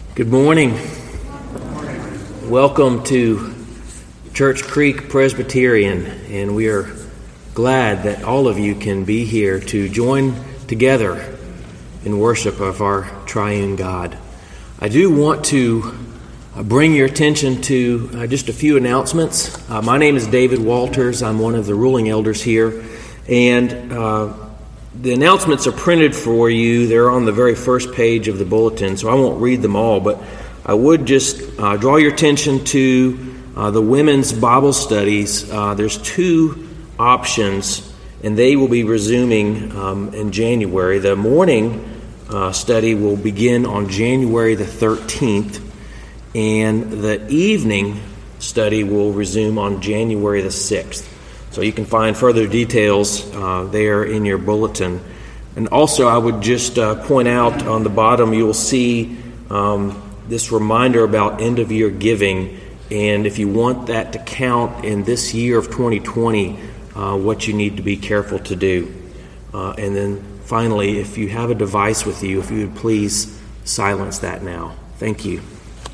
Good morning. Welcome to Church Creek Presbyterian, and we are glad that all of you can be here to join together in worship of our triune God. I do want to bring your attention to just a few announcements. My name is David Walters. I'm one of the ruling elders here, and the announcements are printed for you. They're on the very first page of the bulletin, so I won't read them all, but I would just draw your attention to the women's Bible studies. There's two options, and they will be resuming in January. The morning study will begin on January the 13th, and the evening study will resume on January the 6th. So you can find further details there in your bulletin. And also I would just point out on the bottom you'll see this reminder about end-of-year giving. And if you want that to count in this year of 2020, what you need to be careful to do. And then finally, if you have a device with you, if you would please silence that now. Thank you.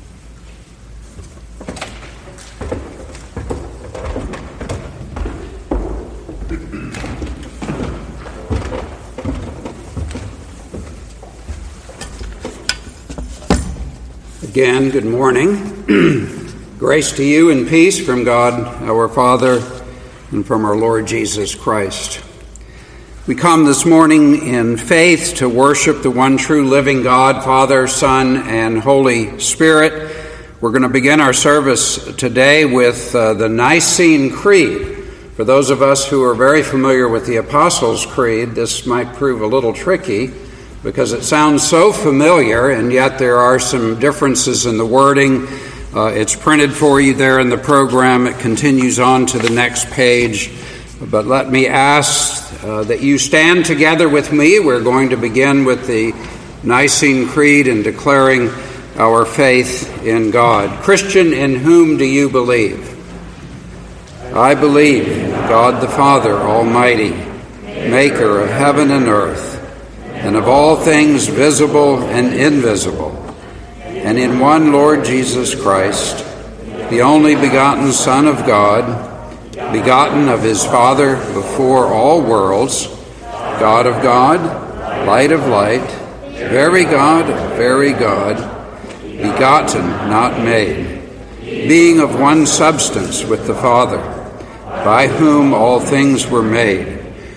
Again, good morning. Grace to you and peace from God our Father and from our Lord Jesus Christ. We come this morning in faith to worship the one true living God, Father, Son, and Holy Spirit. We're going to begin our service today with the Nicene Creed. For those of us who are very familiar with the Apostles' Creed, this might prove a little tricky, because it sounds so familiar, and yet there are some differences in the wording. It's printed for you there in the program. It continues on to the next page. But let me ask that you stand together with me. We're going to begin with the Nicene Creed and declaring our faith in God. Christian, in whom do you believe? I believe in God the Father Almighty, maker of heaven and earth, and of all things visible and invisible, and in one Lord Jesus Christ, the only begotten Son of God, begotten of his Father before all worlds, God of God, light of light, very God of very God, begotten, not made, being of one substance with the Father, by whom all things were made.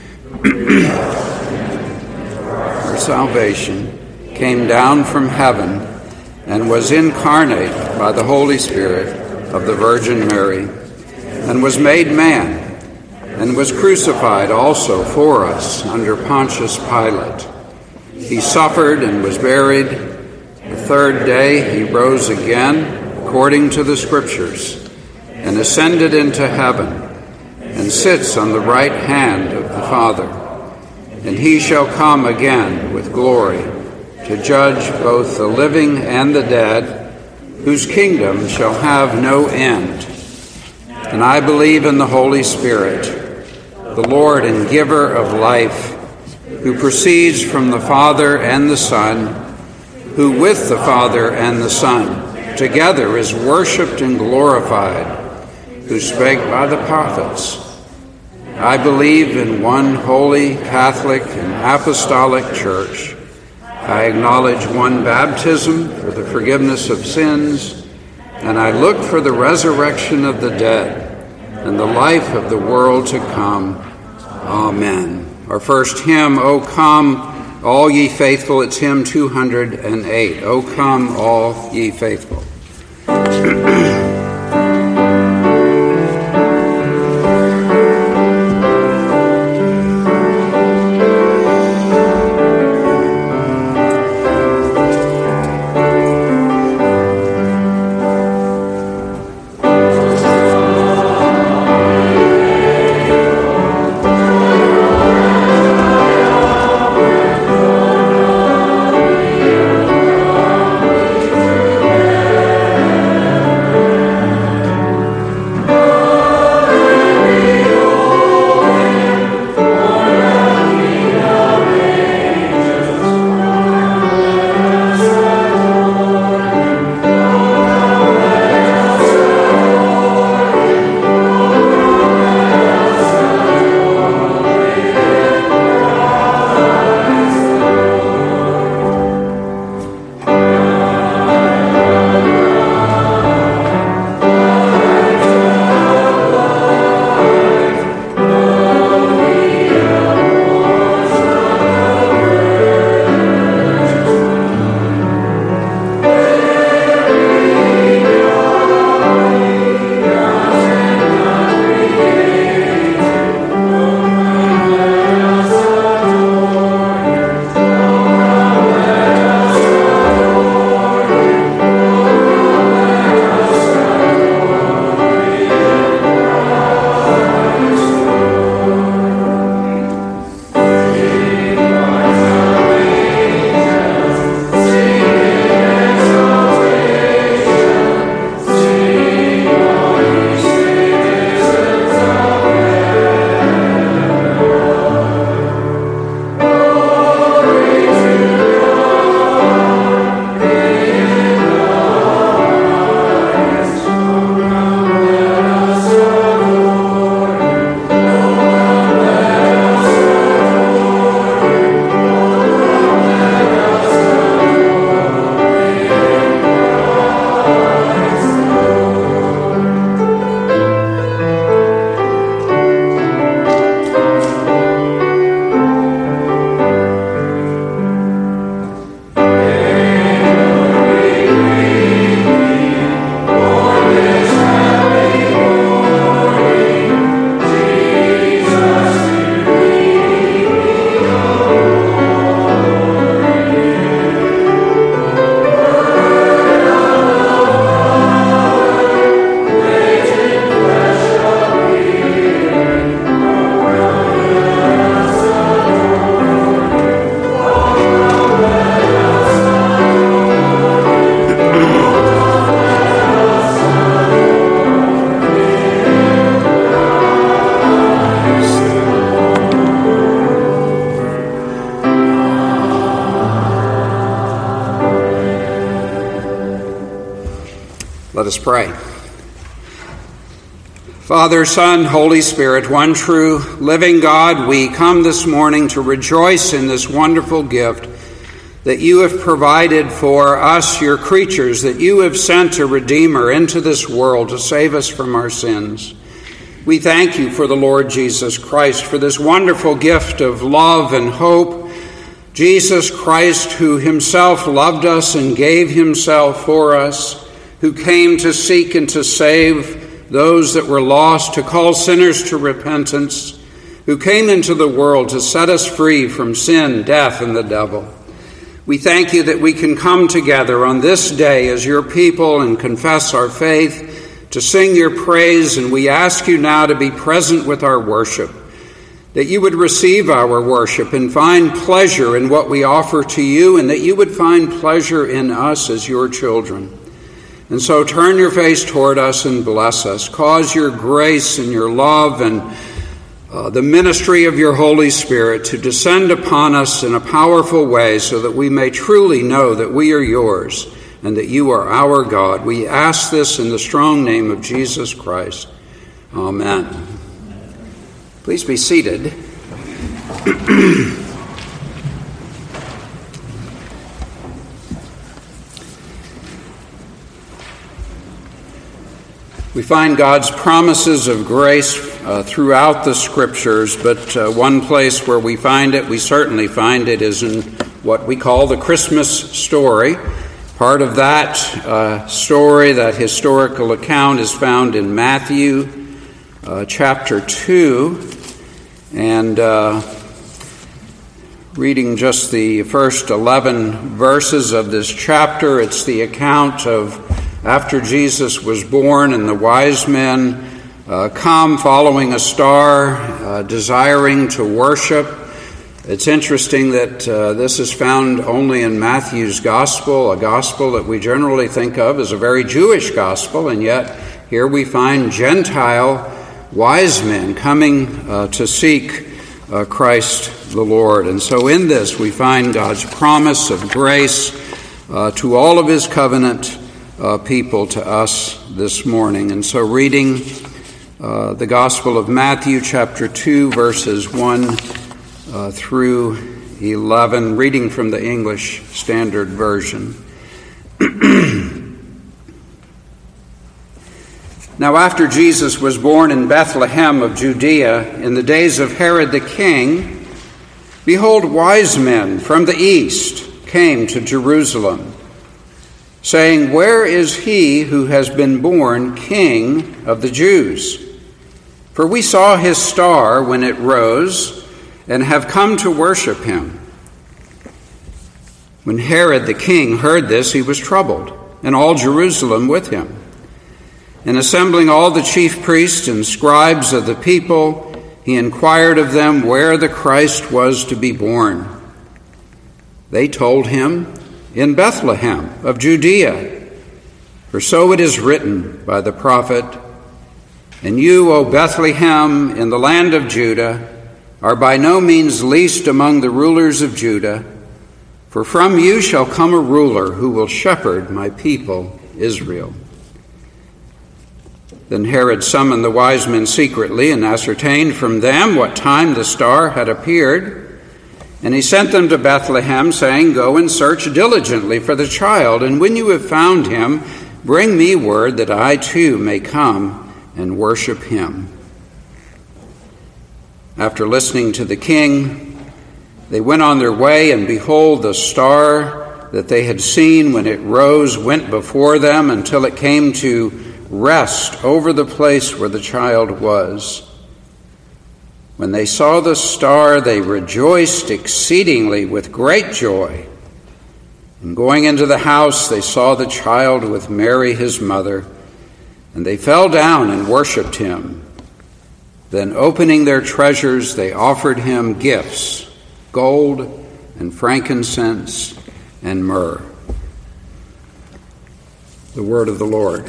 Salvation came down from heaven and was incarnate by the Holy Spirit of the Virgin Mary, and was made man, and was crucified also for us under Pontius Pilate. He suffered and was buried. The third day he rose again, according to the Scriptures, and ascended into heaven, and sits on the right hand of the Father. And he shall come again with glory to judge both the living and the dead, whose kingdom shall have no end. And I believe in the Holy Spirit, the Lord and giver of life, who proceeds from the Father and the Son, who with the Father and the Son together is worshipped and glorified, who spake by the prophets. I believe in one holy, Catholic, and apostolic church. I acknowledge one baptism for the forgiveness of sins, and I look for the resurrection of the dead and the life of the world to come. Amen. Our first hymn, O Come, All Ye Faithful, it's hymn 208. O come, all ye faithful. Let us pray. Father, Son, Holy Spirit, one true living God, we come this morning to rejoice in this wonderful gift that you have provided for us, your creatures, that you have sent a Redeemer into this world to save us from our sins. We thank you for the Lord Jesus Christ, for this wonderful gift of love and hope. Jesus Christ, who himself loved us and gave himself for us, who came to seek and to save those that were lost, to call sinners to repentance, who came into the world to set us free from sin, death, and the devil. We thank you that we can come together on this day as your people and confess our faith, to sing your praise, and we ask you now to be present with our worship, that you would receive our worship and find pleasure in what we offer to you, and that you would find pleasure in us as your children. And so turn your face toward us and bless us. Cause your grace and your love and the ministry of your Holy Spirit to descend upon us in a powerful way so that we may truly know that we are yours and that you are our God. We ask this in the strong name of Jesus Christ. Amen. Please be seated. We find God's promises of grace throughout the Scriptures, but one place where we certainly find it, is in what we call the Christmas story. Part of that story, that historical account, is found in Matthew chapter 2, and reading just the first 11 verses of this chapter, it's the account of after Jesus was born, and the wise men come following a star, desiring to worship. It's interesting that this is found only in Matthew's gospel, a gospel that we generally think of as a very Jewish gospel, and yet here we find Gentile wise men coming to seek Christ the Lord. And so in this we find God's promise of grace to all of his covenant people to us this morning. And so reading the Gospel of Matthew chapter 2 verses 1 through 11, reading from the English Standard Version. Now after Jesus was born in Bethlehem of Judea in the days of Herod the king, behold, wise men from the east came to Jerusalem, saying, "Where is he who has been born King of the Jews? For we saw his star when it rose, and have come to worship him." When Herod the king heard this, he was troubled, and all Jerusalem with him. And assembling all the chief priests and scribes of the people, he inquired of them where the Christ was to be born. They told him, "In Bethlehem of Judea, for so it is written by the prophet, and you, O Bethlehem, in the land of Judah, are by no means least among the rulers of Judah, for from you shall come a ruler who will shepherd my people Israel." Then Herod summoned the wise men secretly and ascertained from them what time the star had appeared. And he sent them to Bethlehem, saying, "Go and search diligently for the child, and when you have found him, bring me word that I too may come and worship him." After listening to the king, they went on their way, and behold, the star that they had seen when it rose went before them until it came to rest over the place where the child was. When they saw the star, they rejoiced exceedingly with great joy. And going into the house, they saw the child with Mary his mother, and they fell down and worshipped him. Then opening their treasures, they offered him gifts, gold and frankincense and myrrh. The word of the Lord.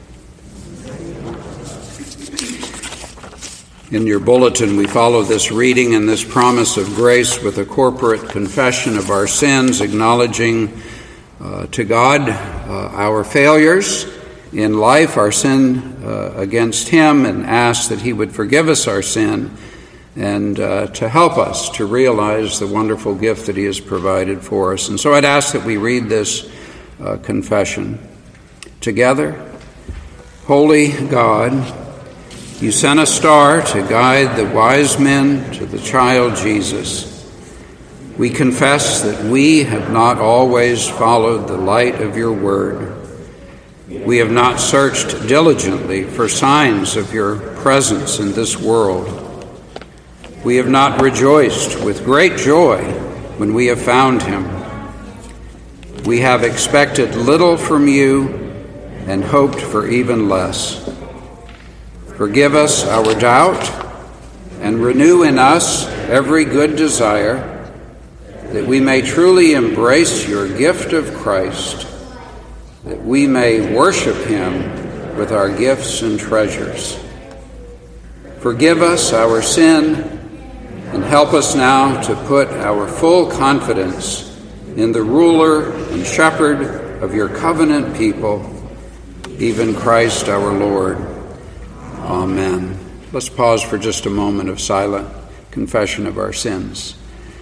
In your bulletin, we follow this reading and this promise of grace with a corporate confession of our sins, acknowledging to God our failures in life, our sin against him, and ask that he would forgive us our sin and to help us to realize the wonderful gift that he has provided for us. And so I'd ask that we read this confession together. Holy God, you sent a star to guide the wise men to the child Jesus. We confess that we have not always followed the light of your word. We have not searched diligently for signs of your presence in this world. We have not rejoiced with great joy when we have found him. We have expected little from you and hoped for even less. Forgive us our doubt and renew in us every good desire, that we may truly embrace your gift of Christ, that we may worship him with our gifts and treasures. Forgive us our sin and help us now to put our full confidence in the ruler and shepherd of your covenant people, even Christ our Lord. Amen. Let's pause for just a moment of silent confession of our sins.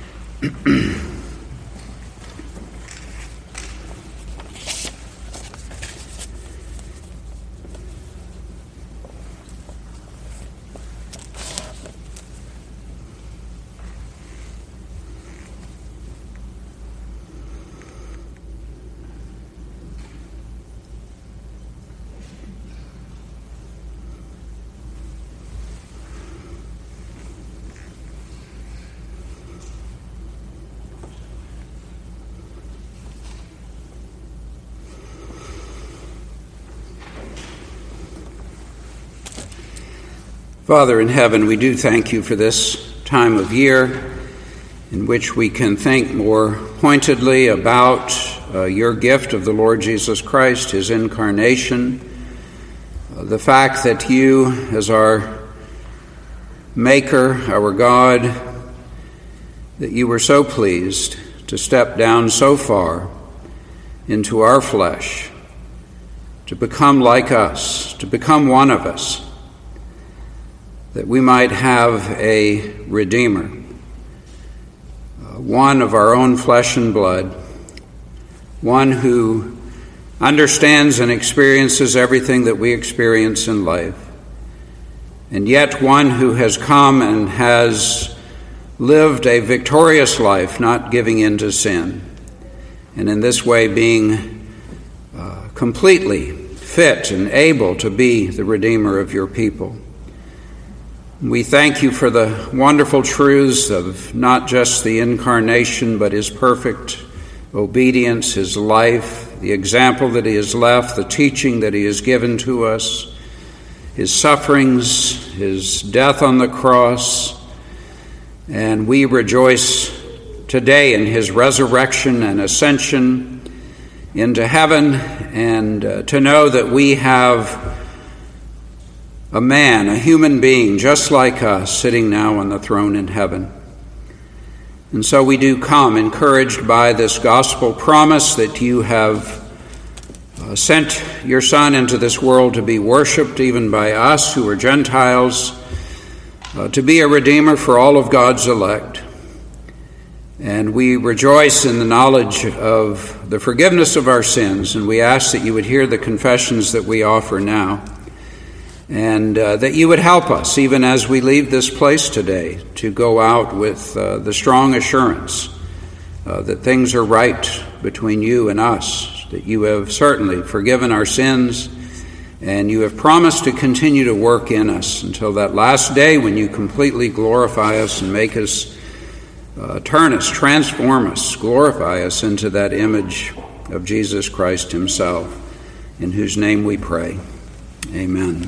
Father in heaven, we do thank you for this time of year in which we can think more pointedly about your gift of the Lord Jesus Christ, his incarnation, the fact that you, as our Maker, our God, that you were so pleased to step down so far into our flesh, to become like us, to become one of us, that we might have a Redeemer, one of our own flesh and blood, one who understands and experiences everything that we experience in life, and yet one who has come and has lived a victorious life, not giving in to sin, and in this way being completely fit and able to be the Redeemer of your people. We thank you for the wonderful truths of not just the incarnation, but his perfect obedience, his life, the example that he has left, the teaching that he has given to us, his sufferings, his death on the cross. And we rejoice today in his resurrection and ascension into heaven, and to know that we have a man, a human being, just like us, sitting now on the throne in heaven. And so we do come encouraged by this gospel promise that you have sent your Son into this world to be worshipped even by us who are Gentiles, to be a Redeemer for all of God's elect. And we rejoice in the knowledge of the forgiveness of our sins, and we ask that you would hear the confessions that we offer now, and that you would help us, even as we leave this place today, to go out with the strong assurance that things are right between you and us, that you have certainly forgiven our sins, and you have promised to continue to work in us until that last day when you completely glorify us and make us, turn us, transform us, glorify us into that image of Jesus Christ himself, in whose name we pray. Amen.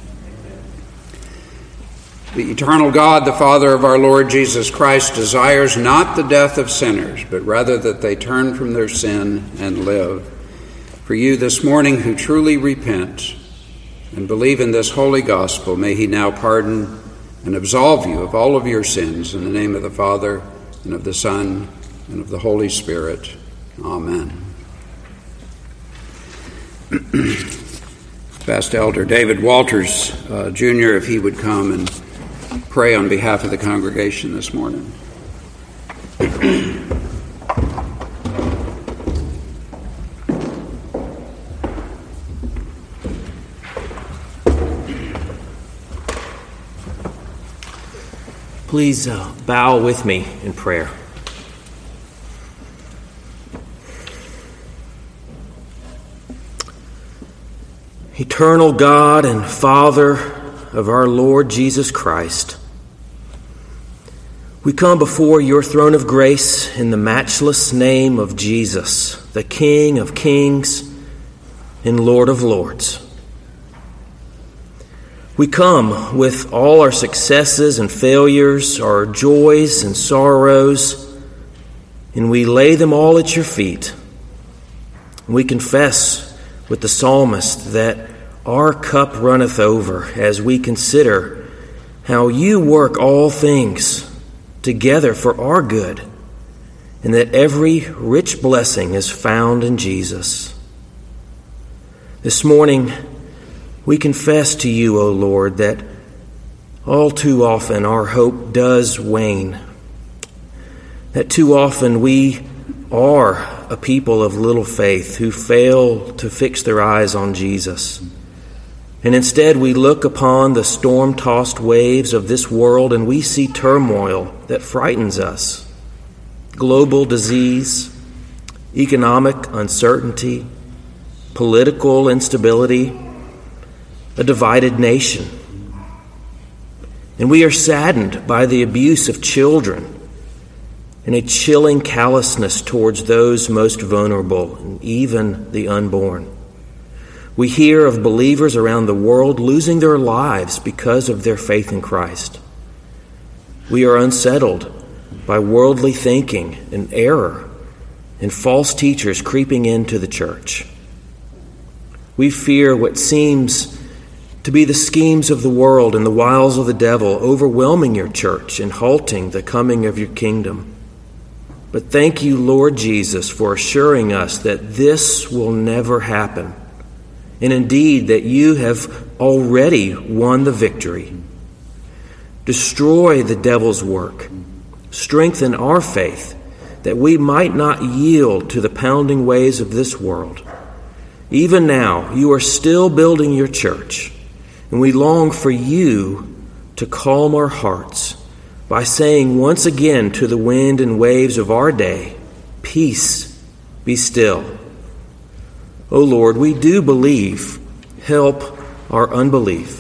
The eternal God, the Father of our Lord Jesus Christ, desires not the death of sinners, but rather that they turn from their sin and live. For you this morning who truly repent and believe in this holy gospel, may he now pardon and absolve you of all of your sins, in the name of the Father, and of the Son, and of the Holy Spirit. Amen. asked Elder David Walters, Jr., if he would come and pray on behalf of the congregation this morning. Please bow with me in prayer. Eternal God and Father of our Lord Jesus Christ, we come before your throne of grace in the matchless name of Jesus, the King of kings and Lord of lords. We come with all our successes and failures, our joys and sorrows, and we lay them all at your feet. We confess with the psalmist that our cup runneth over as we consider how you work all things together for our good, and that every rich blessing is found in Jesus. This morning, we confess to you, O Lord, that all too often our hope does wane, that too often we are a people of little faith who fail to fix their eyes on Jesus. And instead we look upon the storm-tossed waves of this world and we see turmoil that frightens us. Global disease, economic uncertainty, political instability, a divided nation. And we are saddened by the abuse of children and a chilling callousness towards those most vulnerable and even the unborn. We hear of believers around the world losing their lives because of their faith in Christ. We are unsettled by worldly thinking and error and false teachers creeping into the church. We fear what seems to be the schemes of the world and the wiles of the devil overwhelming your church and halting the coming of your kingdom. But thank you, Lord Jesus, for assuring us that this will never happen, and indeed that you have already won the victory. Destroy the devil's work. Strengthen our faith that we might not yield to the pounding waves of this world. Even now, you are still building your church, and we long for you to calm our hearts by saying once again to the wind and waves of our day, "Peace, be still." O Lord, we do believe. Help our unbelief.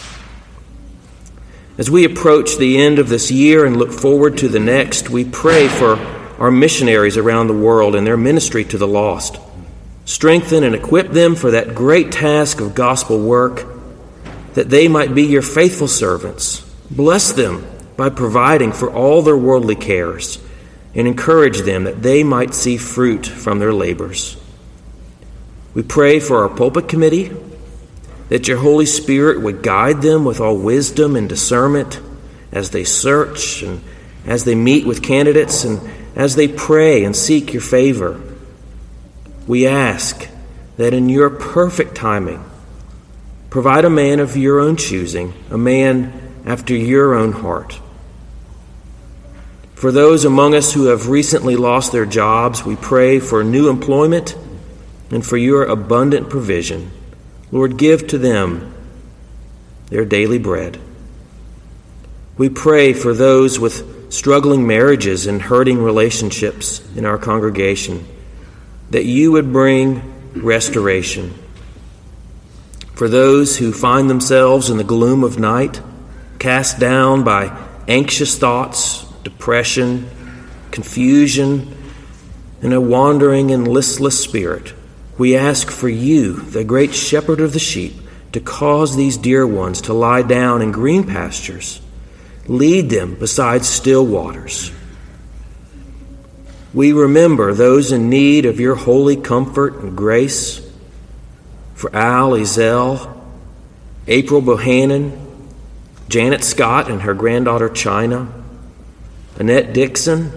As we approach the end of this year and look forward to the next, we pray for our missionaries around the world and their ministry to the lost. Strengthen and equip them for that great task of gospel work, that they might be your faithful servants. Bless them by providing for all their worldly cares, and encourage them that they might see fruit from their labors. We pray for our pulpit committee, that your Holy Spirit would guide them with all wisdom and discernment as they search and as they meet with candidates and as they pray and seek your favor. We ask that in your perfect timing, provide a man of your own choosing, a man after your own heart. For those among us who have recently lost their jobs, we pray for new employment and for your abundant provision. Lord, give to them their daily bread. We pray for those with struggling marriages and hurting relationships in our congregation, that you would bring restoration. For those who find themselves in the gloom of night, cast down by anxious thoughts, depression, confusion, and a wandering and listless spirit, we ask for you, the great shepherd of the sheep, to cause these dear ones to lie down in green pastures. Lead them beside still waters. We remember those in need of your holy comfort and grace. For Al Ezel, April Bohannon, Janet Scott and her granddaughter China, Annette Dixon,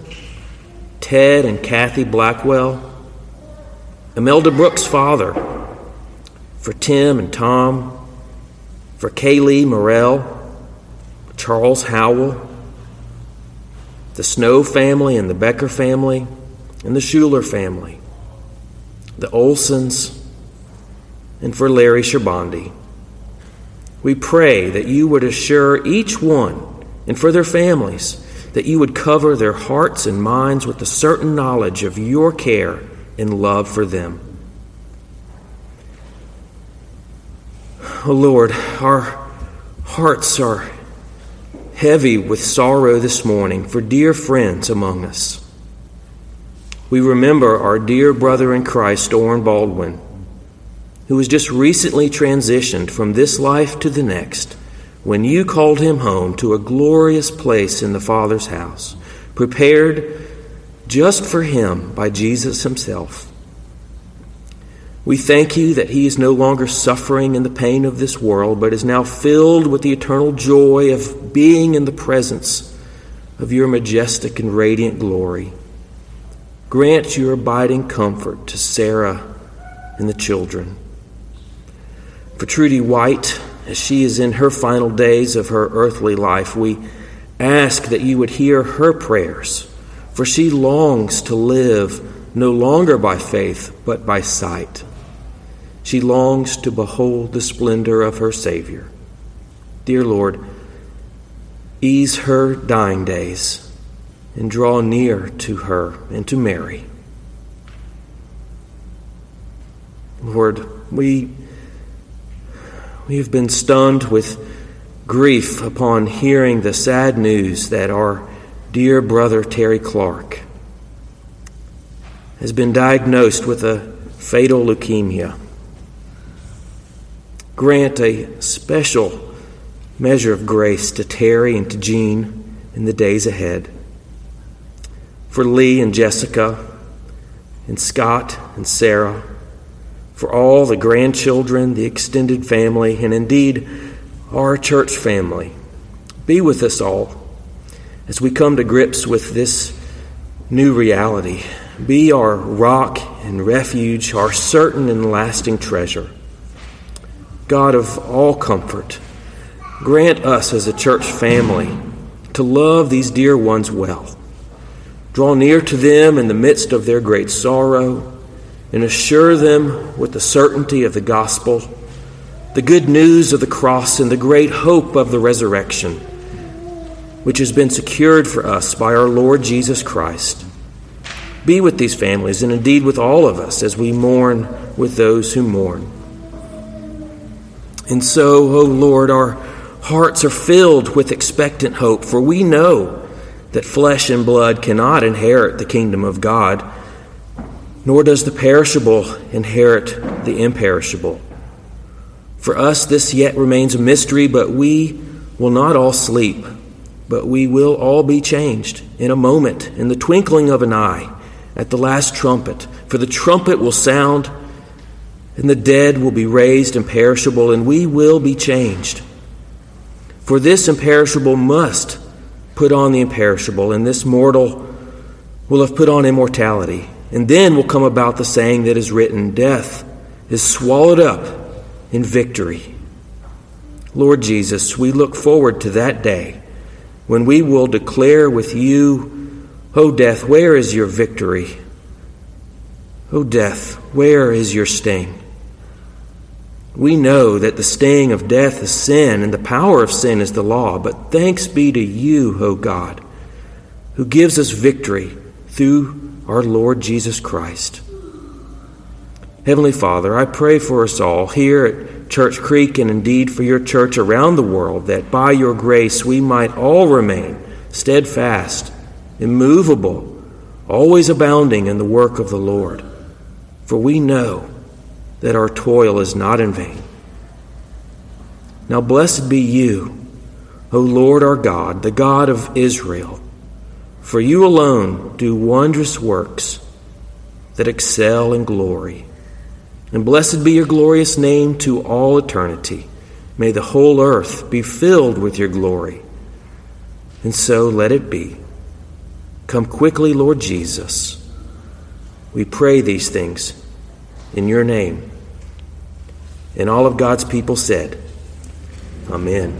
Ted and Kathy Blackwell, Imelda Brooks' father, for Tim and Tom, for Kaylee Morell, Charles Howell, the Snow family and the Becker family, and the Schuler family, the Olsons, and for Larry Shabandi. We pray that you would assure each one, and for their families, that you would cover their hearts and minds with the certain knowledge of your care and love for them. Oh Lord, our hearts are heavy with sorrow this morning for dear friends among us. We remember our dear brother in Christ, Orrin Baldwin, who was just recently transitioned from this life to the next when you called him home to a glorious place in the Father's house, prepared just for him by Jesus himself. We thank you that he is no longer suffering in the pain of this world, but is now filled with the eternal joy of being in the presence of your majestic and radiant glory. Grant your abiding comfort to Sarah and the children. For Trudy White, as she is in her final days of her earthly life, we ask that you would hear her prayers, for she longs to live no longer by faith, but by sight. She longs to behold the splendor of her Savior. Dear Lord, ease her dying days and draw near to her and to Mary. Lord, we have been stunned with grief upon hearing the sad news that our dear brother Terry Clark has been diagnosed with a fatal leukemia. Grant a special measure of grace to Terry and to Jean in the days ahead. For Lee and Jessica and Scott and Sarah, for all the grandchildren, the extended family, and indeed our church family, be with us all as we come to grips with this new reality. Be our rock and refuge, our certain and lasting treasure. God of all comfort, grant us as a church family to love these dear ones well. Draw near to them in the midst of their great sorrow and assure them with the certainty of the gospel, the good news of the cross, and the great hope of the resurrection, which has been secured for us by our Lord Jesus Christ. Be with these families and indeed with all of us as we mourn with those who mourn. And so, O Lord, our hearts are filled with expectant hope, for we know that flesh and blood cannot inherit the kingdom of God, nor does the perishable inherit the imperishable. For us this yet remains a mystery, but we will not all sleep, but we will all be changed in a moment, in the twinkling of an eye, at the last trumpet. For the trumpet will sound, and the dead will be raised imperishable, and we will be changed. For this imperishable must put on the imperishable, and this mortal will have put on immortality. And then will come about the saying that is written, death is swallowed up in victory. Lord Jesus, we look forward to that day when we will declare with you, O death, where is your victory? O death, where is your sting? We know that the sting of death is sin, and the power of sin is the law. But thanks be to you, O God, who gives us victory through our Lord Jesus Christ. Heavenly Father, I pray for us all here at Church Creek, and indeed for your church around the world, that by your grace we might all remain steadfast, immovable, always abounding in the work of the Lord. For we know that our toil is not in vain. Now blessed be you, O Lord our God, the God of Israel, for you alone do wondrous works that excel in glory. And blessed be your glorious name to all eternity. May the whole earth be filled with your glory. And so let it be. Come quickly, Lord Jesus. We pray these things in your name. And all of God's people said, Amen.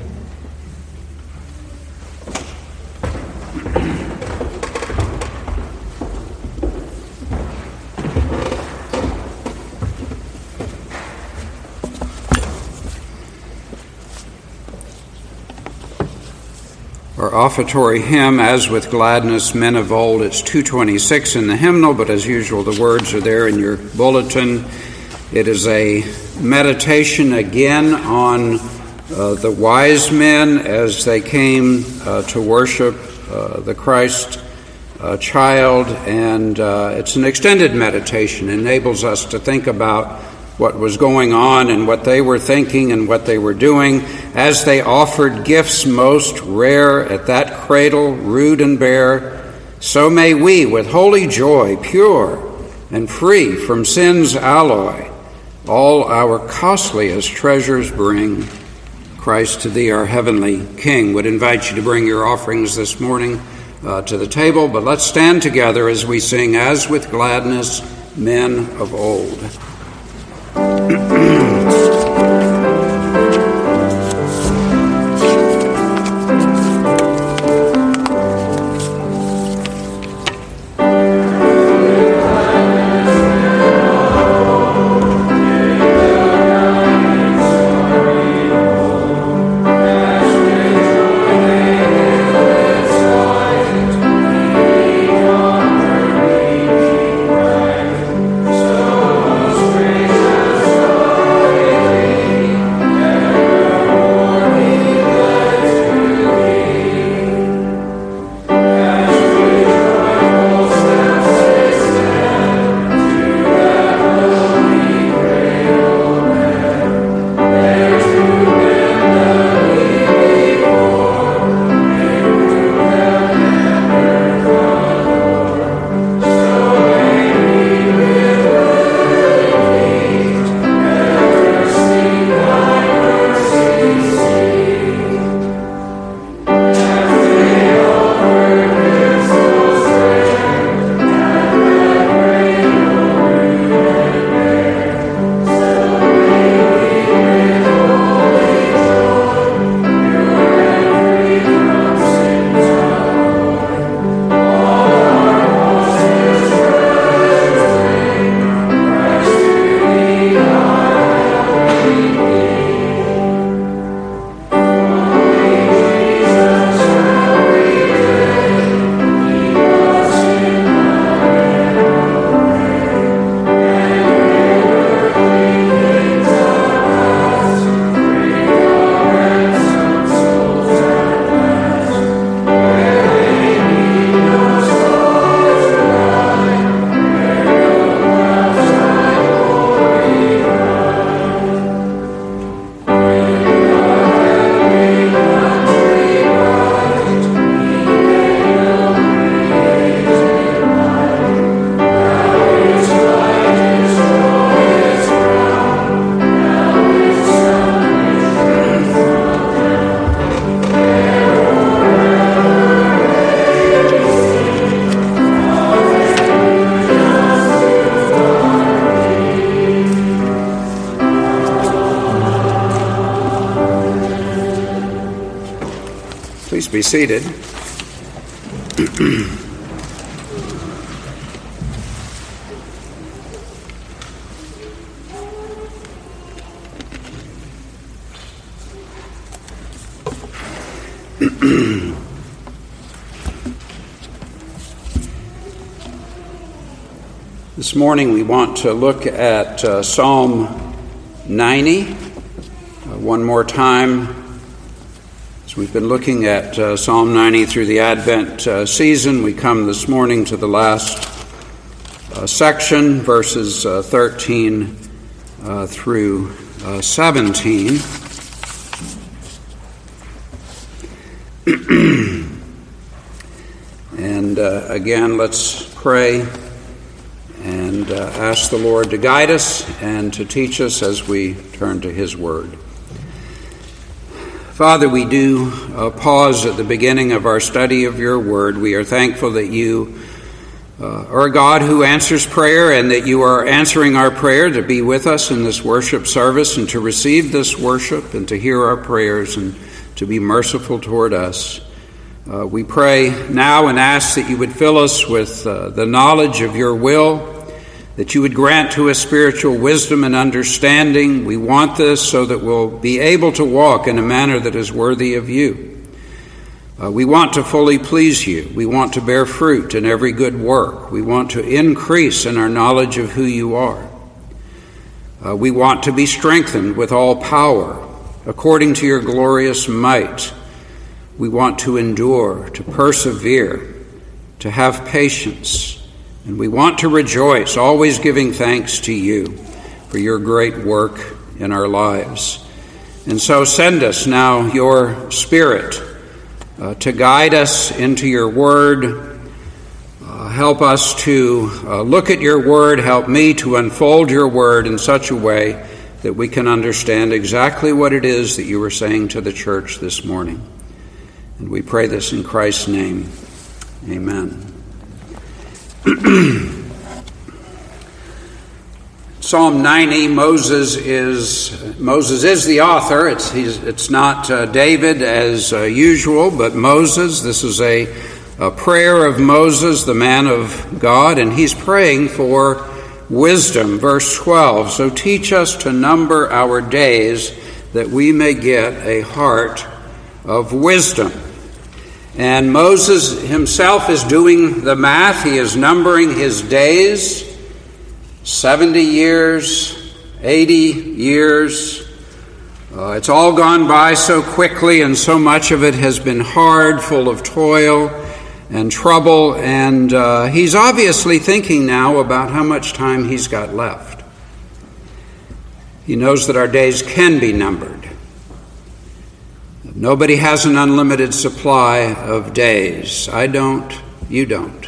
Our offertory hymn, As with Gladness Men of Old, it's 226 in the hymnal, but as usual the words are there in your bulletin. It is a meditation again on the wise men as they came to worship the Christ child, and it's an extended meditation. It enables us to think about what was going on and what they were thinking and what they were doing as they offered gifts most rare at that cradle, rude and bare. So may we, with holy joy, pure and free from sin's alloy, all our costliest treasures bring. Christ to thee, our heavenly King. Would invite you to bring your offerings this morning to the table, but let's stand together as we sing, As with Gladness Men of Old. Please be seated. This morning we want to look at Psalm 90 one more time. As we've been looking at Psalm 90 through the Advent season, we come this morning to the last section, verses 13 through 17. And again, let's pray and ask the Lord to guide us and to teach us as we turn to His Word. Father, we do pause at the beginning of our study of your Word. We are thankful that you are a God who answers prayer, and that you are answering our prayer to be with us in this worship service and to receive this worship and to hear our prayers and to be merciful toward us. We pray now and ask that you would fill us with the knowledge of your will, that you would grant to us spiritual wisdom and understanding. We want this so that we'll be able to walk in a manner that is worthy of you. We want to fully please you. We want to bear fruit in every good work. We want to increase in our knowledge of who you are. We want to be strengthened with all power according to your glorious might. We want to endure, to persevere, to have patience. And we want to rejoice, always giving thanks to you for your great work in our lives. And so send us now your Spirit to guide us into your word. Help us to look at your word. Help me to unfold your word in such a way that we can understand exactly what it is that you were saying to the church this morning. And we pray this in Christ's name. Amen. Psalm 90, Moses is the author. It's not David as usual, but Moses. This is a prayer of Moses, the man of God, and he's praying for wisdom. Verse 12, so teach us to number our days that we may get a heart of wisdom. And Moses himself is doing the math. He is numbering his days, 70 years, 80 years. It's all gone by so quickly, and so much of it has been hard, full of toil and trouble. And he's obviously thinking now about how much time he's got left. He knows that our days can be numbered. Nobody has an unlimited supply of days. I don't, you don't.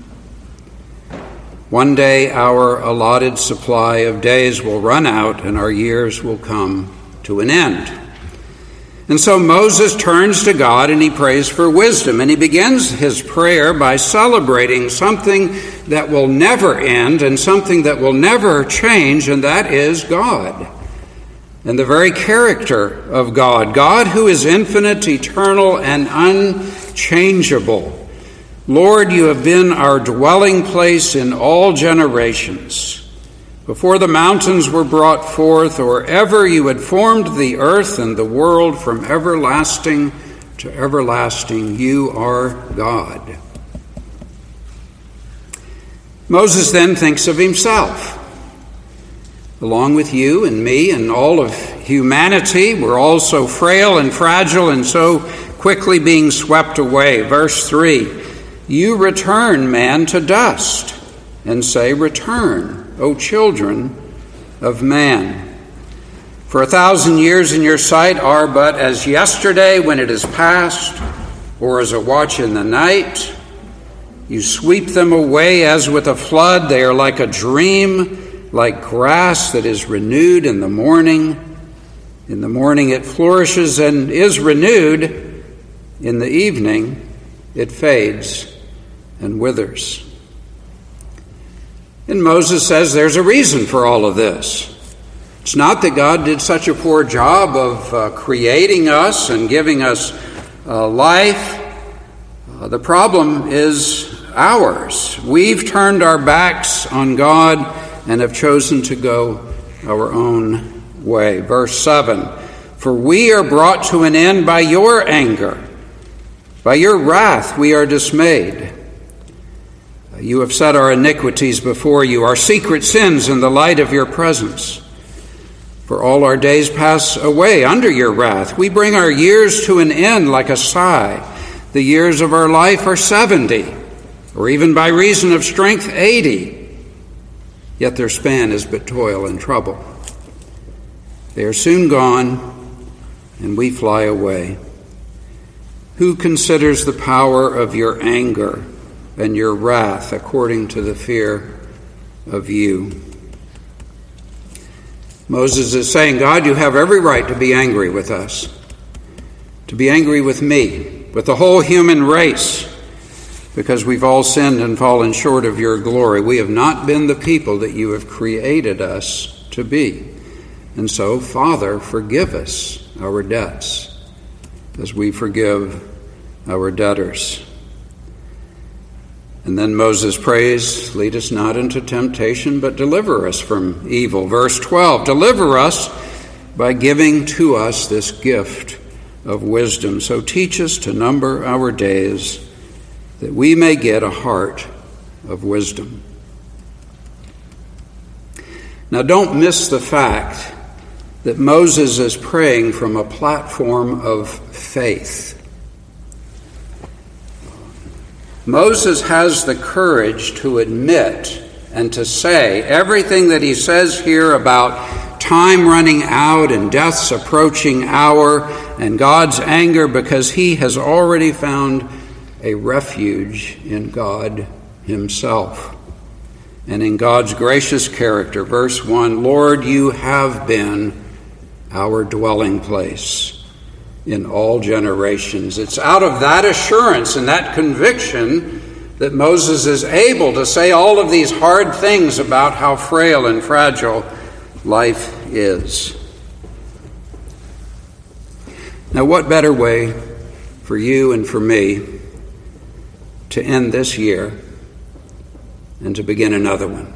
One day our allotted supply of days will run out and our years will come to an end. And so Moses turns to God and he prays for wisdom. And he begins his prayer by celebrating something that will never end and something that will never change, and that is God. And the very character of God, God who is infinite, eternal, and unchangeable. Lord, you have been our dwelling place in all generations. Before the mountains were brought forth, or ever you had formed the earth and the world, from everlasting to everlasting, you are God. Moses then thinks of himself. Along with you and me and all of humanity, we're all so frail and fragile and so quickly being swept away. Verse 3, you return man to dust and say, return, O children of man. For 1,000 years in your sight are but as yesterday when it is past, or as a watch in the night. You sweep them away as with a flood. They are like a dream, like grass that is renewed in the morning. In the morning it flourishes and is renewed. In the evening it fades and withers. And Moses says there's a reason for all of this. It's not that God did such a poor job of creating us and giving us life. The problem is ours. We've turned our backs on God and have chosen to go our own way. Verse 7, for we are brought to an end by your anger. By your wrath we are dismayed. You have set our iniquities before you, our secret sins in the light of your presence. For all our days pass away under your wrath. We bring our years to an end like a sigh. The years of our life are 70, or even by reason of strength 80. Yet their span is but toil and trouble. They are soon gone, and we fly away. Who considers the power of your anger and your wrath according to the fear of you? Moses is saying, God, you have every right to be angry with us, to be angry with me, with the whole human race. because we've all sinned and fallen short of your glory. We have not been the people that you have created us to be. And so, Father, forgive us our debts as we forgive our debtors. And then Moses prays, lead us not into temptation, but deliver us from evil. Verse 12, deliver us by giving to us this gift of wisdom. So teach us to number our days, that we may get a heart of wisdom. Now don't miss the fact that Moses is praying from a platform of faith. Moses has the courage to admit and to say everything that he says here about time running out and death's approaching hour and God's anger, because he has already found a refuge in God himself and in God's gracious character. Verse 1, Lord, you have been our dwelling place in all generations. It's out of that assurance and that conviction that Moses is able to say all of these hard things about how frail and fragile life is. Now, what better way for you and for me to end this year and to begin another one?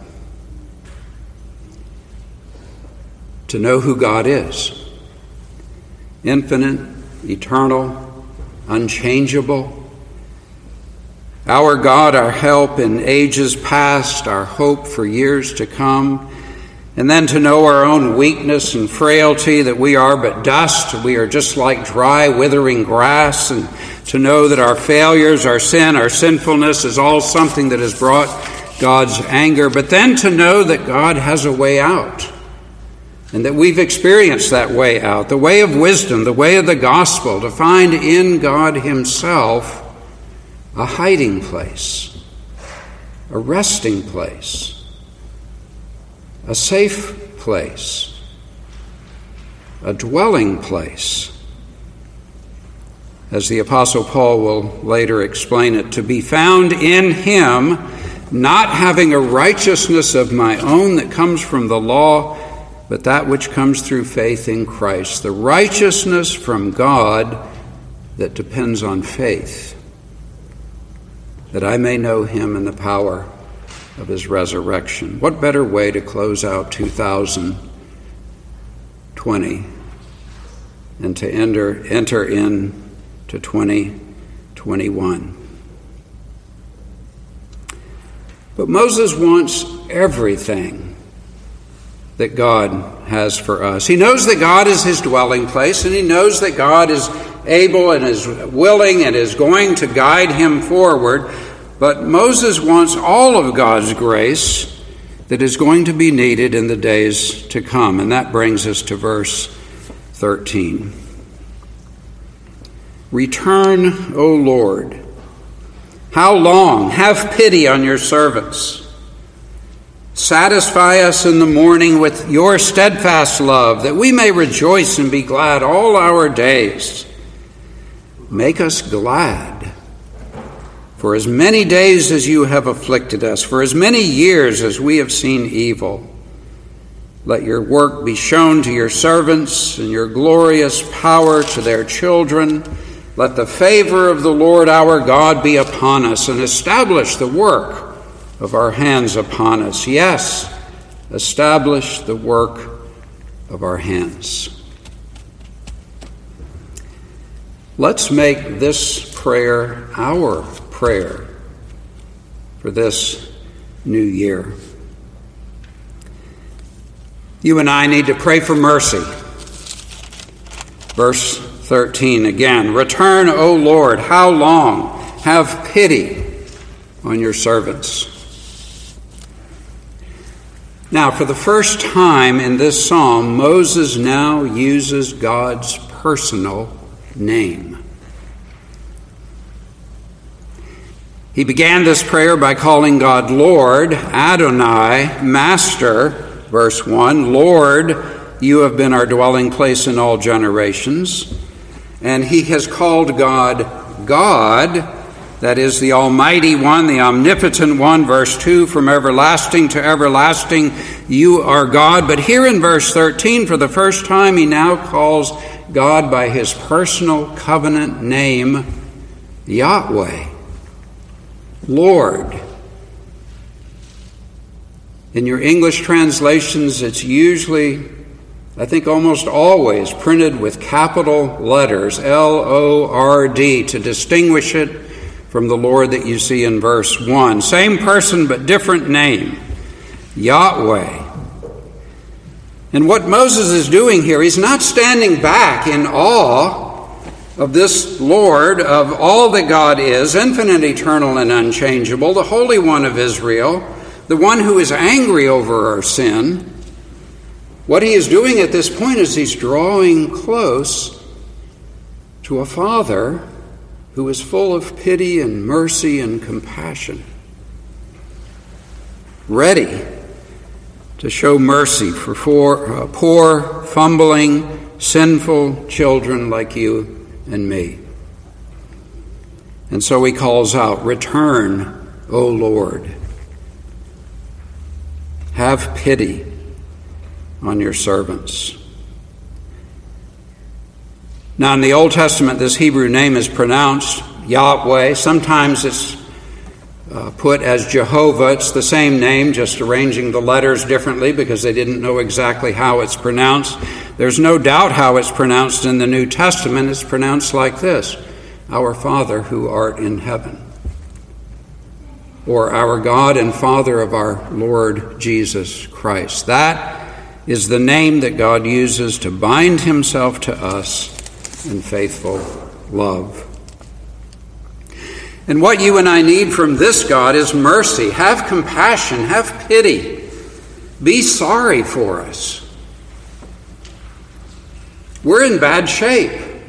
To know who God is. Infinite, eternal, unchangeable. Our God, our help in ages past, our hope for years to come. And then to know our own weakness and frailty, that we are but dust. We are just like dry, withering grass. And to know that our failures, our sin, our sinfulness is all something that has brought God's anger. But then to know that God has a way out. And that we've experienced that way out, the way of wisdom, the way of the gospel, to find in God himself a hiding place, a resting place, a safe place, a dwelling place. As the Apostle Paul will later explain it, to be found in him, not having a righteousness of my own that comes from the law, but that which comes through faith in Christ, the righteousness from God that depends on faith, that I may know him in the power of his resurrection. What better way to close out 2020 and to enter into 2021? But Moses wants everything that God has for us. He knows that God is his dwelling place, and he knows that God is able and is willing and is going to guide him forward. But Moses wants all of God's grace that is going to be needed in the days to come. And that brings us to verse 13. Return, O Lord. How long? Have pity on your servants. Satisfy us in the morning with your steadfast love, that we may rejoice and be glad all our days. Make us glad for as many days as you have afflicted us, for as many years as we have seen evil. Let your work be shown to your servants, and your glorious power to their children. Let the favor of the Lord our God be upon us, and establish the work of our hands upon us. Yes, establish the work of our hands. Let's make this prayer our prayer for this new year. You and I need to pray for mercy. Verse 13 again. Return, O Lord, how long? Have pity on your servants. Now, for the first time in this psalm, Moses now uses God's personal name. He began this prayer by calling God Lord, Adonai, Master, verse 1. Lord, you have been our dwelling place in all generations. And he has called God God, that is the Almighty One, the Omnipotent One. Verse 2, from everlasting to everlasting, you are God. But here in verse 13, for the first time, he now calls God by his personal covenant name, Yahweh, Lord. In your English translations, it's usually, I think almost always, printed with capital letters, L-O-R-D, to distinguish it from the Lord that you see in verse 1. Same person, but different name, Yahweh. And what Moses is doing here, he's not standing back in awe of this Lord, of all that God is, infinite, eternal, and unchangeable, the Holy One of Israel, the one who is angry over our sin. What he is doing at this point is he's drawing close to a Father who is full of pity and mercy and compassion, ready to show mercy for poor, fumbling, sinful children like you and me. And so he calls out, "Return, O Lord. Have pity on your servants." Now, in the Old Testament, this Hebrew name is pronounced Yahweh. Sometimes it's put as Jehovah. It's the same name, just arranging the letters differently because they didn't know exactly how it's pronounced. There's no doubt how it's pronounced in the New Testament. It's pronounced like this: Our Father who art in heaven. Or our God and Father of our Lord Jesus Christ. That is the name that God uses to bind himself to us in faithful love. And what you and I need from this God is mercy. Have compassion, have pity. Be sorry for us. We're in bad shape.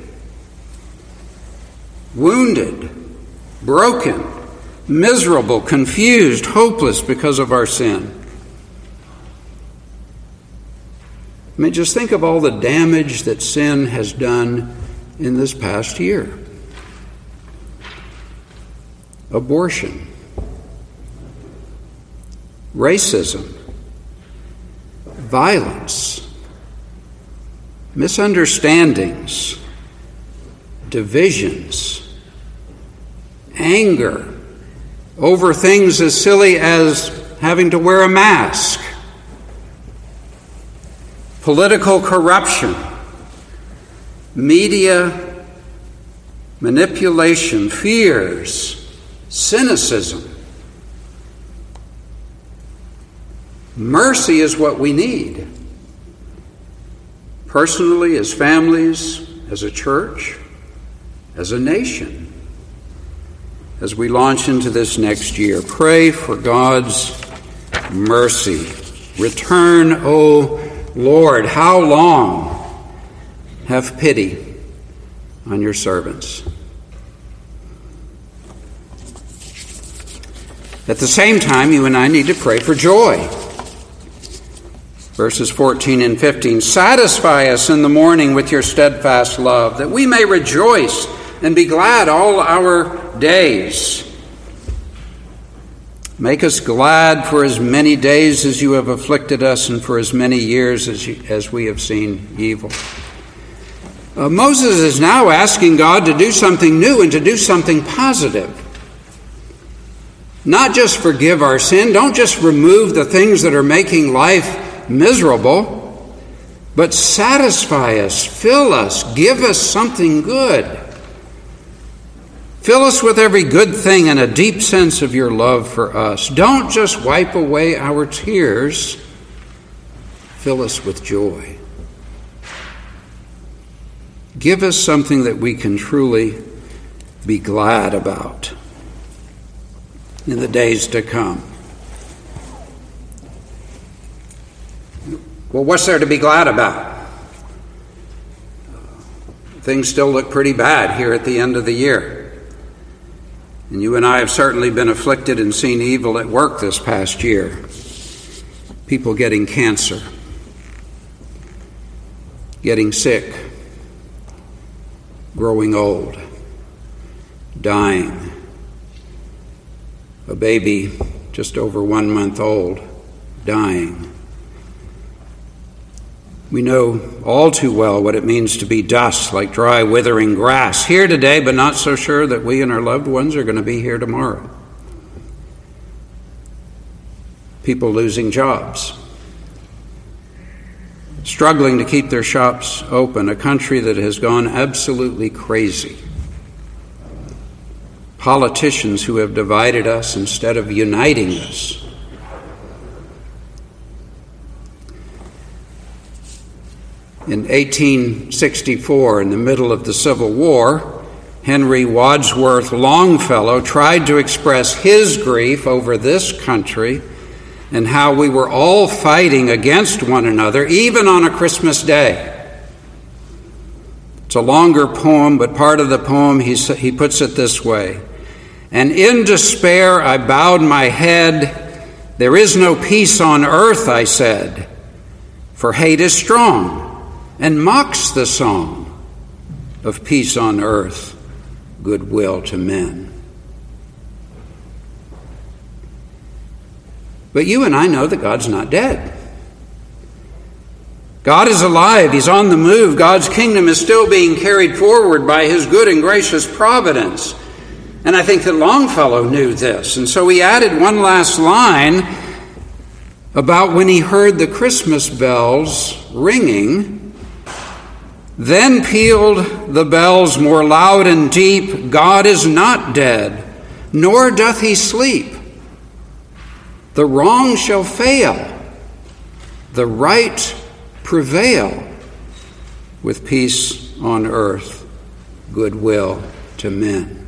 Wounded, broken, miserable, confused, hopeless because of our sin. I mean, just think of all the damage that sin has done in this past year. Abortion, racism, violence, misunderstandings, divisions, anger over things as silly as having to wear a mask, political corruption, media manipulation, fears, cynicism. Mercy is what we need. Personally, as families, as a church, as a nation. As we launch into this next year, pray for God's mercy. Return, O Lord. How long? Have pity on your servants. At the same time, you and I need to pray for joy. Verses 14 and 15. Satisfy us in the morning with your steadfast love, that we may rejoice and be glad all our days. Make us glad for as many days as you have afflicted us, and for as many years as we have seen evil. Moses is now asking God to do something new and to do something positive. Not just forgive our sin, don't just remove the things that are making life miserable, but satisfy us, fill us, give us something good. Fill us with every good thing and a deep sense of your love for us. Don't just wipe away our tears, fill us with joy. Give us something that we can truly be glad about in the days to come. Well, what's there to be glad about? Things still look pretty bad here at the end of the year. And you and I have certainly been afflicted and seen evil at work this past year. People getting cancer, getting sick, growing old, dying, a baby just over 1 month old, dying. We know all too well what it means to be dust, like dry, withering grass, here today, but not so sure that we and our loved ones are going to be here tomorrow. People losing jobs, struggling to keep their shops open, a country that has gone absolutely crazy. Politicians who have divided us instead of uniting us. In 1864, in the middle of the Civil War, Henry Wadsworth Longfellow tried to express his grief over this country and how we were all fighting against one another, even on a Christmas day. It's a longer poem, but part of the poem he puts it this way: "And in despair I bowed my head. There is no peace on earth, I said, for hate is strong and mocks the song of peace on earth, goodwill to men." But you and I know that God's not dead. God is alive. He's on the move. God's kingdom is still being carried forward by his good and gracious providence. And I think that Longfellow knew this. And so he added one last line about when he heard the Christmas bells ringing. "Then pealed the bells more loud and deep, God is not dead, nor doth he sleep. The wrong shall fail, the right prevail, with peace on earth, goodwill to men."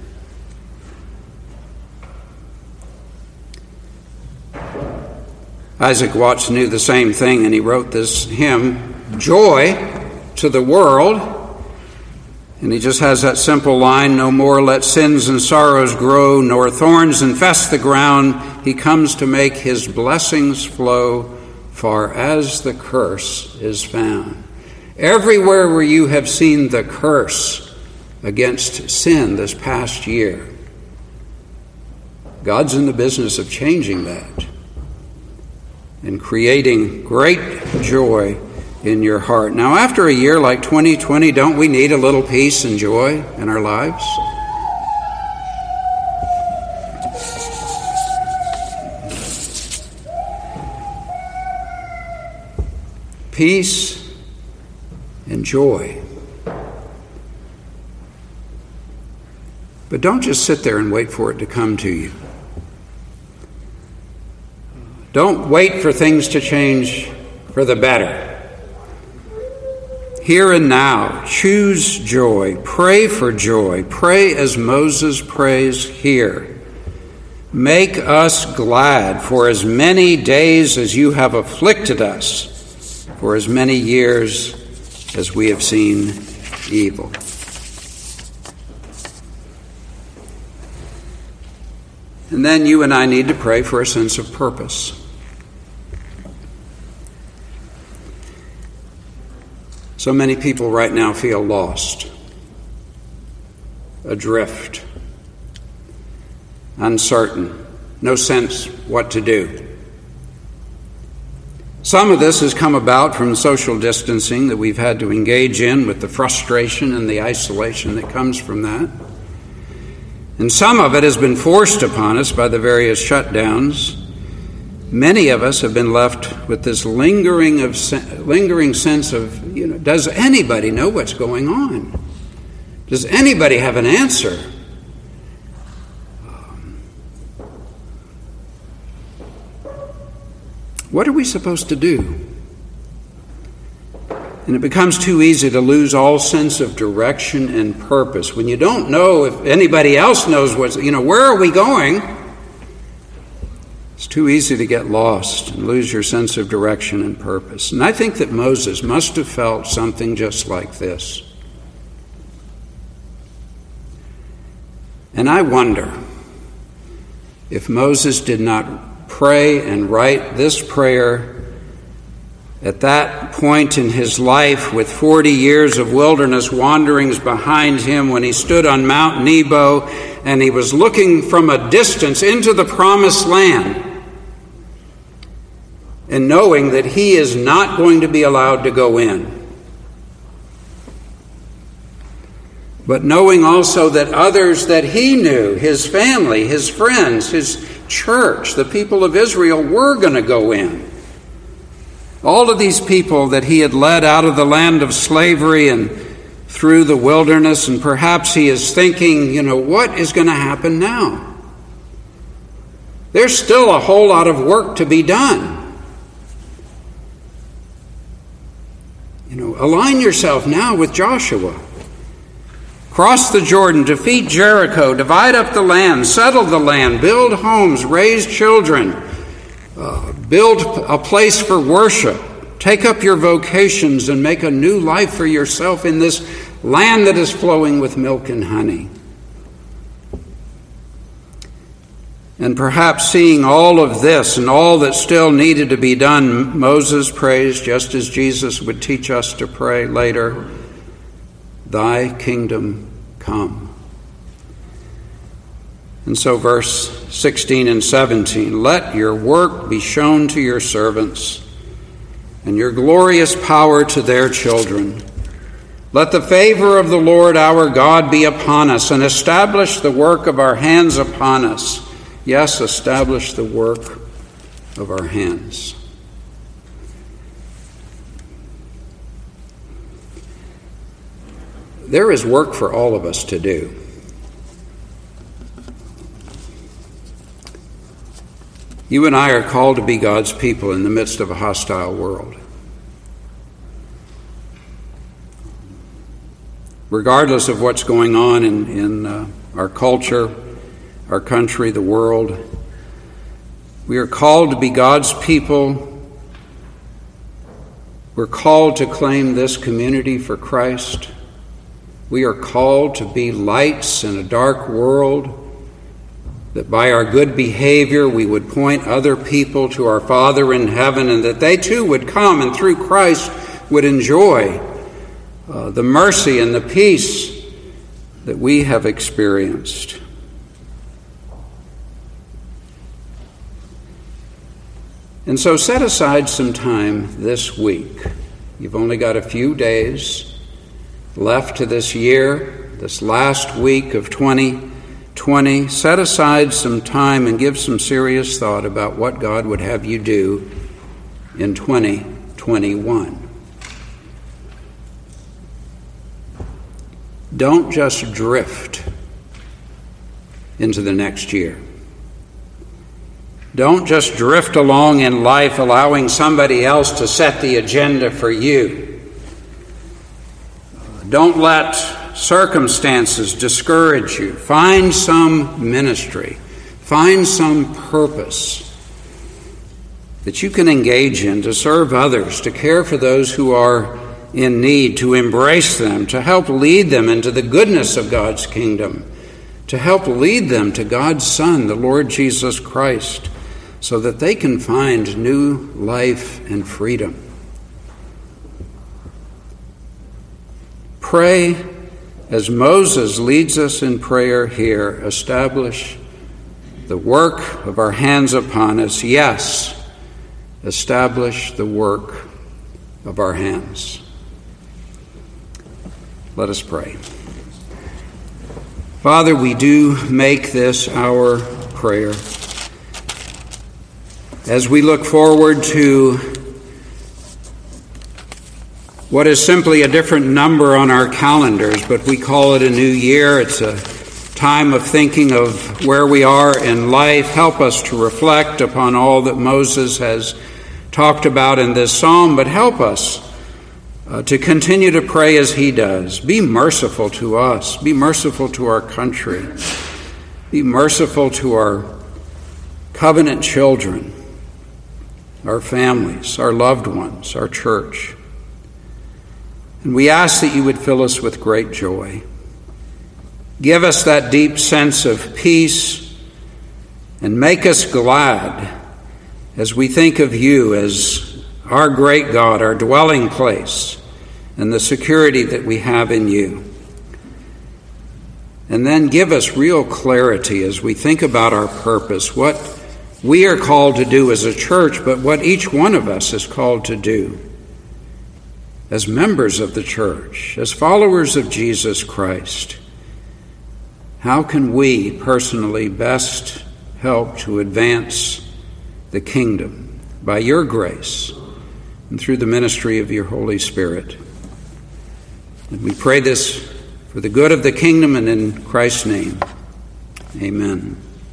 Isaac Watts knew the same thing, and he wrote this hymn, "Joy to the World." And he just has that simple line, "No more let sins and sorrows grow, nor thorns infest the ground. He comes to make his blessings flow, far as the curse is found." Everywhere where you have seen the curse against sin this past year, God's in the business of changing that and creating great joy in your heart. Now, after a year like 2020, don't we need a little peace and joy in our lives? Peace and joy. But don't just sit there and wait for it to come to you. Don't wait for things to change for the better. Here and now, choose joy. Pray for joy. Pray as Moses prays here. Make us glad for as many days as you have afflicted us, for as many years as we have seen evil. And then you and I need to pray for a sense of purpose. So many people right now feel lost, adrift, uncertain, no sense what to do. Some of this has come about from social distancing that we've had to engage in, with the frustration and the isolation that comes from that. And some of it has been forced upon us by the various shutdowns. Many of us have been left with this lingering sense of, does anybody know what's going on? Does anybody have an answer? What are we supposed to do? And it becomes too easy to lose all sense of direction and purpose. When you don't know if anybody else knows where are we going? It's too easy to get lost and lose your sense of direction and purpose. And I think that Moses must have felt something just like this. And I wonder if Moses did not pray and write this prayer At that point in his life, with 40 years of wilderness wanderings behind him, when he stood on Mount Nebo and he was looking from a distance into the promised land, and knowing that he is not going to be allowed to go in, but knowing also that others that he knew, his family, his friends, his church, the people of Israel, were going to go in. All of these people that he had led out of the land of slavery and through the wilderness, and perhaps he is thinking, what is going to happen now? There's still a whole lot of work to be done. Align yourself now with Joshua. Cross the Jordan, defeat Jericho, divide up the land, settle the land, build homes, raise children, build a place for worship, take up your vocations and make a new life for yourself in this land that is flowing with milk and honey. And perhaps seeing all of this and all that still needed to be done, Moses prays, just as Jesus would teach us to pray later, "Thy kingdom come." And so verse 16 and 17, "Let your work be shown to your servants, and your glorious power to their children. Let the favor of the Lord our God be upon us, and establish the work of our hands upon us." Yes, establish the work of our hands. There is work for all of us to do. You and I are called to be God's people in the midst of a hostile world. Regardless of what's going on in our culture, our country, the world, we are called to be God's people. We're called to claim this community for Christ. We are called to be lights in a dark world, that by our good behavior we would point other people to our Father in heaven, and that they too would come and through Christ would enjoy the mercy and the peace that we have experienced. And so set aside some time this week. You've only got a few days left to this year, this last week of 2020. Set aside some time and give some serious thought about what God would have you do in 2021. Don't just drift into the next year. Don't just drift along in life allowing somebody else to set the agenda for you. Don't let circumstances discourage you. Find some ministry. Find some purpose that you can engage in to serve others, to care for those who are in need, to embrace them, to help lead them into the goodness of God's kingdom, to help lead them to God's Son, the Lord Jesus Christ, so that they can find new life and freedom. Pray as Moses leads us in prayer here. Establish the work of our hands upon us. Yes, establish the work of our hands. Let us pray. Father, we do make this our prayer. As we look forward to what is simply a different number on our calendars, but we call it a new year. It's a time of thinking of where we are in life. Help us to reflect upon all that Moses has talked about in this psalm, but help us to continue to pray as he does. Be merciful to us. Be merciful to our country. Be merciful to our covenant children, our families, our loved ones, our church. And we ask that you would fill us with great joy. Give us that deep sense of peace and make us glad as we think of you as our great God, our dwelling place, and the security that we have in you. And then give us real clarity as we think about our purpose, what we are called to do as a church, but what each one of us is called to do as members of the church, as followers of Jesus Christ. How can we personally best help to advance the kingdom by your grace and through the ministry of your Holy Spirit? And we pray this for the good of the kingdom and in Christ's name. Amen.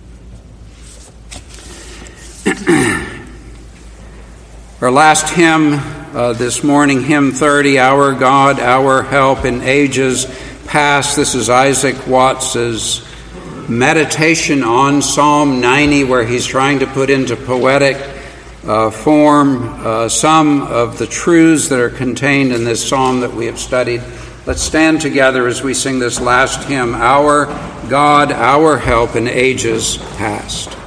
Our last hymn this morning, hymn 30, Our God, Our Help in Ages Past. This is Isaac Watts's meditation on Psalm 90, where he's trying to put into poetic form some of the truths that are contained in this psalm that we have studied. Let's stand together as we sing this last hymn, Our God, Our Help in Ages Past.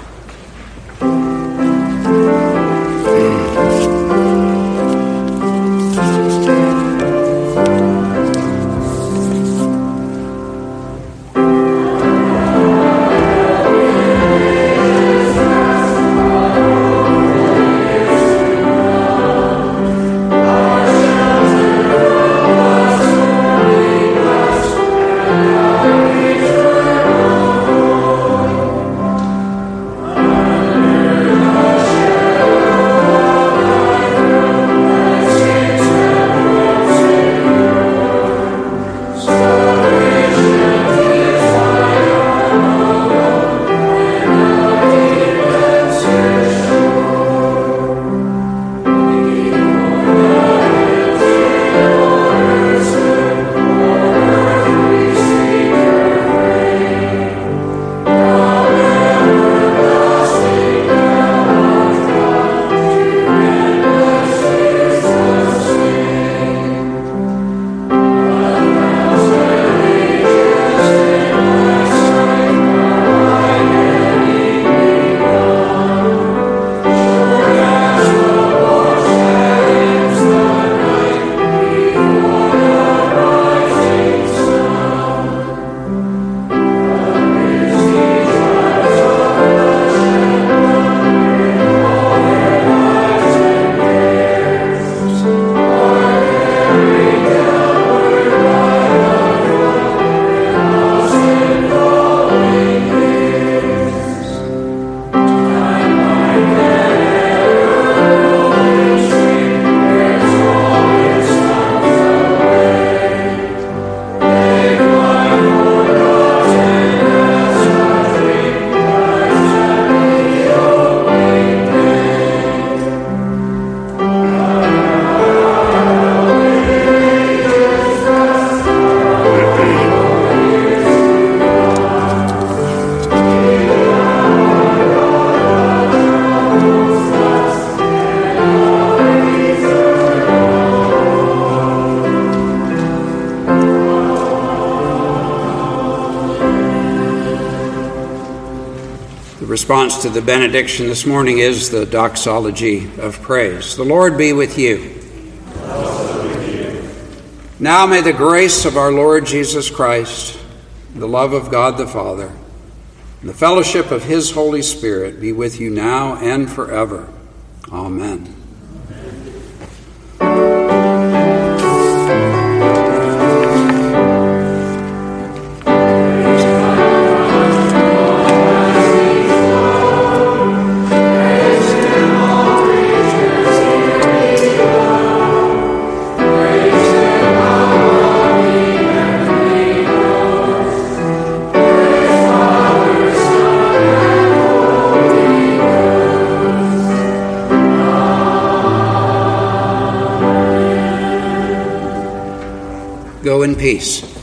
Response to the benediction this morning is the doxology of praise. The Lord be with you. Now may the grace of our Lord Jesus Christ, the love of God the Father, and the fellowship of his Holy Spirit be with you now and forever. Amen. Go in peace.